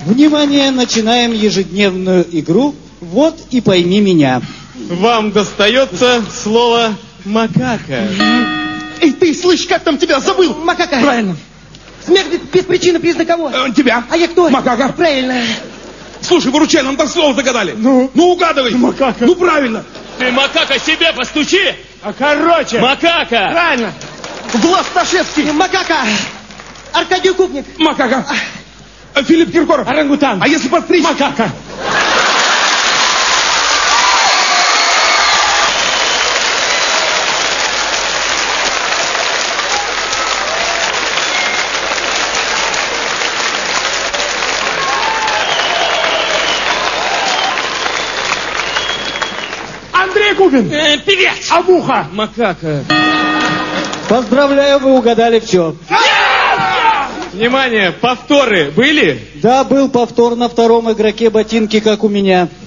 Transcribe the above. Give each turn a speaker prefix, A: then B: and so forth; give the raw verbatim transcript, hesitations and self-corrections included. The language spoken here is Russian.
A: Внимание, начинаем ежедневную игру «Вот и пойми меня».
B: Вам достается слово «макака».
C: Эй, ты, слышь, как там тебя забыл?
D: Макака.
C: Правильно.
D: Смерть без причины признак кого?
C: Э, тебя.
D: А я кто?
C: Макака.
D: Правильно.
C: Слушай, выручай, нам так слово загадали. Ну? Ну, угадывай.
E: Макака.
C: Ну, правильно.
B: Ты, макака, себе постучи!
E: А короче.
B: Макака!
D: Правильно.
C: Влас Ташевский.
D: Макака. Аркадий Купник.
C: Макака. А, Филипп Киркоров.
E: Орангутан.
C: А если подстричь?
E: Макака. Андрей Губин.
B: Э, певец!
E: Абуха.
B: Макака.
A: Поздравляю, вы угадали все.
B: Внимание, повторы были?
A: Да, был повтор на втором игроке ботинки, как у меня.